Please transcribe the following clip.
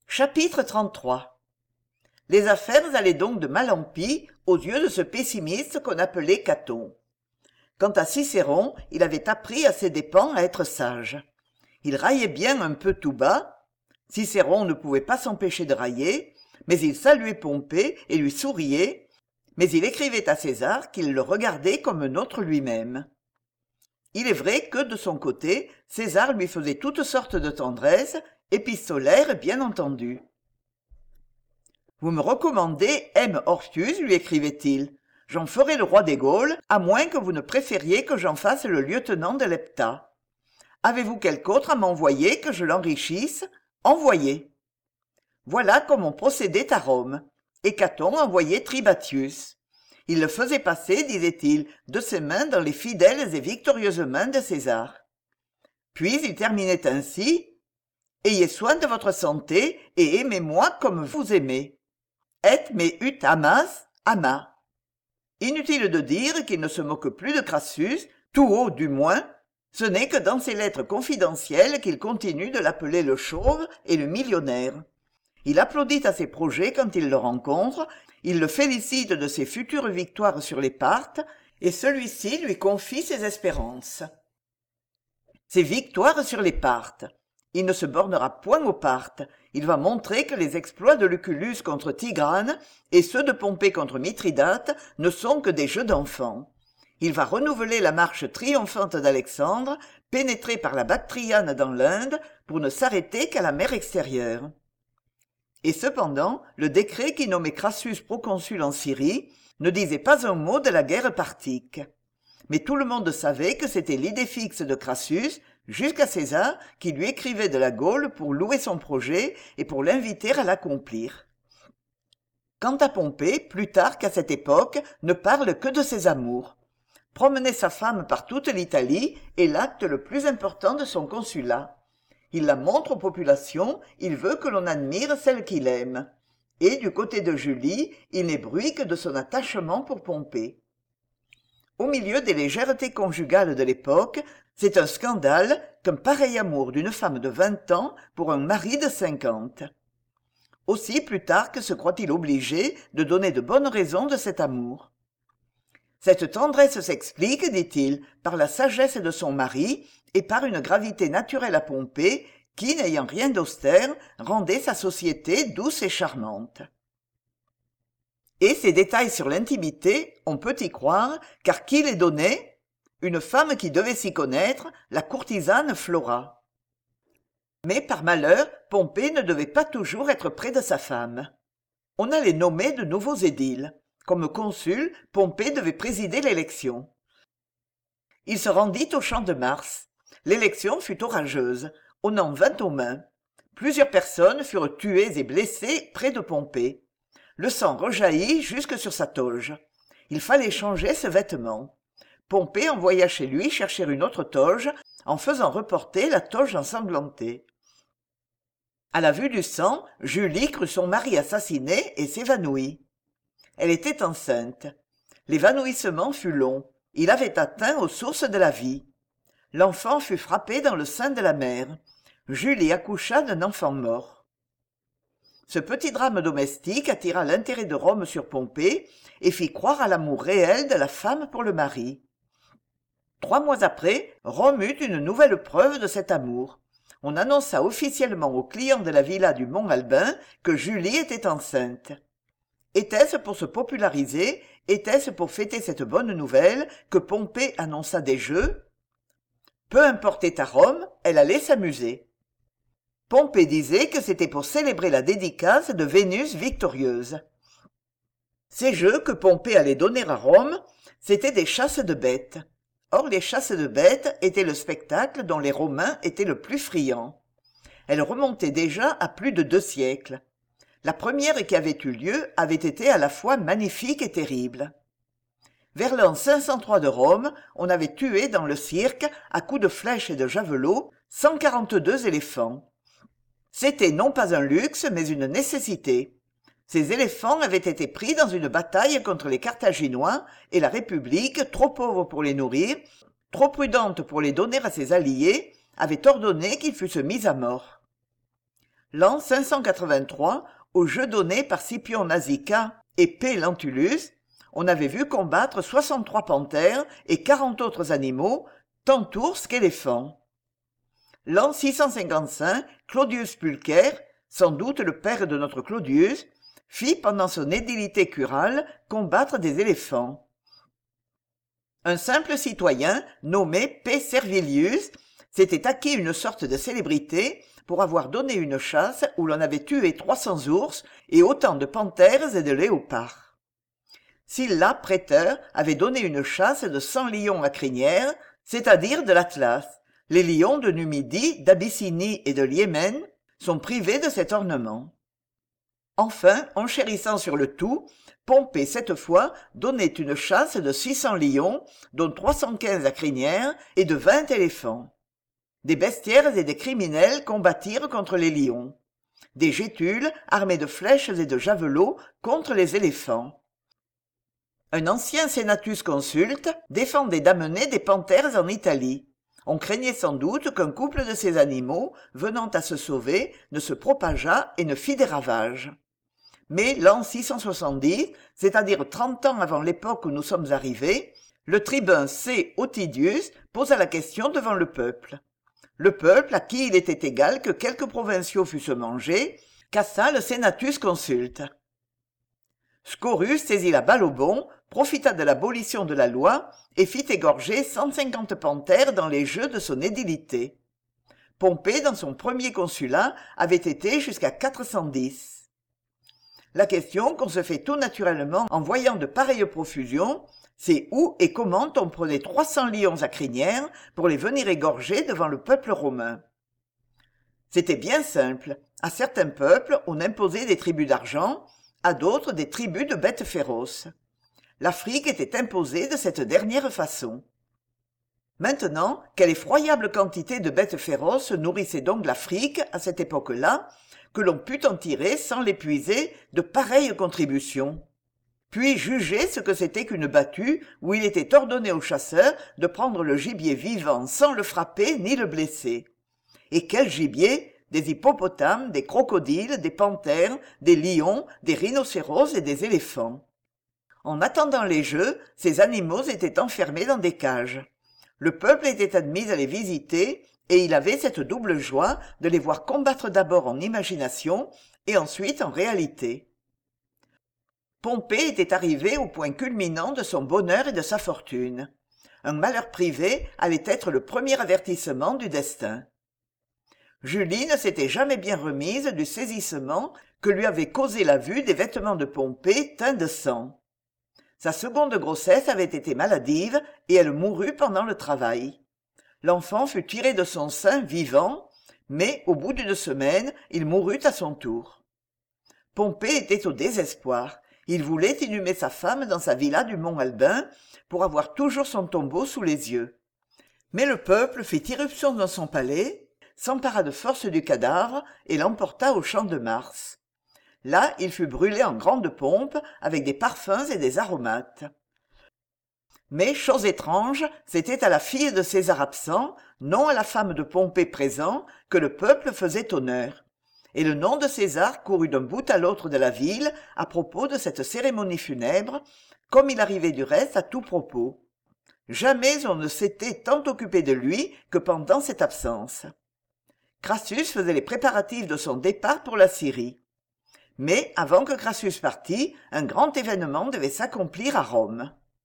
Chapitre 33. Les affaires allaient donc de mal en pis aux yeux de ce pessimiste qu'on appelait Caton. Quant à Cicéron, il avait appris à ses dépens à être sage. Il raillait bien un peu tout bas. Cicéron ne pouvait pas s'empêcher de railler, mais il saluait Pompée et lui souriait, mais il écrivait à César qu'il le regardait comme un autre lui-même. Il est vrai que, de son côté, César lui faisait toutes sortes de tendresses, épistolaires bien entendu. « Vous me recommandez M. Horstius, lui écrivait-il. J'en ferai le roi des Gaules, à moins que vous ne préfériez que j'en fasse le lieutenant de l'Hepta. Avez-vous quelque autre à m'envoyer que je l'enrichisse? Envoyez. » Voilà comme on procédait à Rome. Et Caton envoyait Tribatius. Il le faisait passer, disait-il, de ses mains dans les fidèles et victorieuses mains de César. Puis il terminait ainsi: « Ayez soin de votre santé et aimez-moi comme vous aimez. Et me ut amas, ama. » Inutile de dire qu'il ne se moque plus de Crassus, tout haut du moins. Ce n'est que dans ses lettres confidentielles qu'il continue de l'appeler le chauve et le millionnaire. Il applaudit à ses projets quand il le rencontre, il le félicite de ses futures victoires sur les Parthes, et celui-ci lui confie ses espérances. Ses victoires sur les Parthes. Il ne se bornera point aux Parthes. Il va montrer que les exploits de Lucullus contre Tigrane et ceux de Pompée contre Mithridate ne sont que des jeux d'enfants. Il va renouveler la marche triomphante d'Alexandre, pénétré par la Bactriane dans l'Inde, pour ne s'arrêter qu'à la mer extérieure. Et cependant, le décret qui nommait Crassus proconsul en Syrie ne disait pas un mot de la guerre parthique. Mais tout le monde savait que c'était l'idée fixe de Crassus, jusqu'à César, qui lui écrivait de la Gaule pour louer son projet et pour l'inviter à l'accomplir. Quant à Pompée, Plutarque à cette époque ne parle que de ses amours. Promener sa femme par toute l'Italie est l'acte le plus important de son consulat. Il la montre aux populations, il veut que l'on admire celle qu'il aime. Et du côté de Julie, il n'est bruit que de son attachement pour Pompée. Au milieu des légèretés conjugales de l'époque, c'est un scandale qu'un pareil amour d'une femme de 20 ans pour un mari de 50. Aussi Plutarque se croit-il obligé de donner de bonnes raisons de cet amour. Cette tendresse s'explique, dit-il, par la sagesse de son mari et par une gravité naturelle à Pompée qui, n'ayant rien d'austère, rendait sa société douce et charmante. Et ces détails sur l'intimité, on peut y croire, car qui les donnait? Une femme qui devait s'y connaître, la courtisane Flora. Mais par malheur, Pompée ne devait pas toujours être près de sa femme. On allait nommer de nouveaux édiles. Comme consul, Pompée devait présider l'élection. Il se rendit au Champ de Mars. L'élection fut orageuse. On en vint aux mains. Plusieurs personnes furent tuées et blessées près de Pompée. Le sang rejaillit jusque sur sa toge. Il fallait changer ce vêtement. Pompée envoya chez lui chercher une autre toge, en faisant reporter la toge ensanglantée. À la vue du sang, Julie crut son mari assassiné et s'évanouit. Elle était enceinte. L'évanouissement fut long. Il avait atteint aux sources de la vie. L'enfant fut frappé dans le sein de la mère. Julie accoucha d'un enfant mort. Ce petit drame domestique attira l'intérêt de Rome sur Pompée et fit croire à l'amour réel de la femme pour le mari. 3 mois après, Rome eut une nouvelle preuve de cet amour. On annonça officiellement aux clients de la villa du Mont Albin que Julie était enceinte. Était-ce pour se populariser, était-ce pour fêter cette bonne nouvelle que Pompée annonça des jeux? Peu importait à Rome, elle allait s'amuser. Pompée disait que c'était pour célébrer la dédicace de Vénus victorieuse. Ces jeux que Pompée allait donner à Rome, c'étaient des chasses de bêtes. Or les chasses de bêtes étaient le spectacle dont les Romains étaient le plus friands. Elles remontaient déjà à plus de 2 siècles. La première qui avait eu lieu avait été à la fois magnifique et terrible. Vers l'an 503 de Rome, on avait tué dans le cirque, à coups de flèches et de javelots, 142 éléphants. C'était non pas un luxe, mais une nécessité. Ces éléphants avaient été pris dans une bataille contre les Carthaginois, et la République, trop pauvre pour les nourrir, trop prudente pour les donner à ses alliés, avait ordonné qu'ils fussent mis à mort. L'an 583, au jeu donné par Scipion Nasica et P. Lentulus, on avait vu combattre 63 panthères et 40 autres animaux, tant ours qu'éléphants. L'an 655, Claudius Pulcher, sans doute le père de notre Claudius, fit pendant son édilité curale combattre des éléphants. Un simple citoyen, nommé P. Servilius, s'était acquis une sorte de célébrité pour avoir donné une chasse où l'on avait tué 300 ours et autant de panthères et de léopards. Sylla, prêteur, avait donné une chasse de 100 lions à crinière, c'est-à-dire de l'Atlas. Les lions de Numidie, d'Abyssinie et de Yémen sont privés de cet ornement. Enfin, enchérissant sur le tout, Pompée cette fois donnait une chasse de 600 lions, dont 315 à crinière, et de 20 éléphants. Des bestiaires et des criminels combattirent contre les lions. Des gétules, armés de flèches et de javelots, contre les éléphants. Un ancien sénatus consulte défendait d'amener des panthères en Italie. On craignait sans doute qu'un couple de ces animaux, venant à se sauver, ne se propageât et ne fît des ravages. Mais l'an 670, c'est-à-dire 30 ans avant l'époque où nous sommes arrivés, le tribun C. Otidius posa la question devant le peuple. Le peuple, à qui il était égal que quelques provinciaux fussent mangés, cassa le sénatus consulte. Scaurus saisit la balle au bond, profita de l'abolition de la loi et fit égorger 150 panthères dans les jeux de son édilité. Pompée, dans son premier consulat, avait été jusqu'à 410. La question qu'on se fait tout naturellement en voyant de pareilles profusions, c'est où et comment on prenait 300 lions à crinière pour les venir égorger devant le peuple romain. C'était bien simple. À certains peuples, on imposait des tribus d'argent, à d'autres des tribus de bêtes féroces. L'Afrique était imposée de cette dernière façon. Maintenant, quelle effroyable quantité de bêtes féroces nourrissait donc l'Afrique à cette époque-là, que l'on put en tirer sans l'épuiser de pareilles contributions. Puis juger ce que c'était qu'une battue où il était ordonné aux chasseurs de prendre le gibier vivant sans le frapper ni le blesser. Et quel gibier! Des hippopotames, des crocodiles, des panthères, des lions, des rhinocéros et des éléphants. En attendant les jeux, ces animaux étaient enfermés dans des cages. Le peuple était admis à les visiter, et il avait cette double joie de les voir combattre d'abord en imagination et ensuite en réalité. Pompée était arrivé au point culminant de son bonheur et de sa fortune. Un malheur privé allait être le premier avertissement du destin. Julie ne s'était jamais bien remise du saisissement que lui avait causé la vue des vêtements de Pompée teints de sang. Sa seconde grossesse avait été maladive et elle mourut pendant le travail. L'enfant fut tiré de son sein vivant, mais au bout d'une semaine, il mourut à son tour. Pompée était au désespoir. Il voulait inhumer sa femme dans sa villa du mont Albin pour avoir toujours son tombeau sous les yeux. Mais le peuple fit irruption dans son palais, s'empara de force du cadavre et l'emporta au champ de Mars. Là, il fut brûlé en grande pompe avec des parfums et des aromates. Mais, chose étrange, c'était à la fille de César absent, non à la femme de Pompée présent, que le peuple faisait honneur. Et le nom de César courut d'un bout à l'autre de la ville à propos de cette cérémonie funèbre, comme il arrivait du reste à tout propos. Jamais on ne s'était tant occupé de lui que pendant cette absence. Crassus faisait les préparatifs de son départ pour la Syrie. Mais avant que Crassus partît, un grand événement devait s'accomplir à Rome.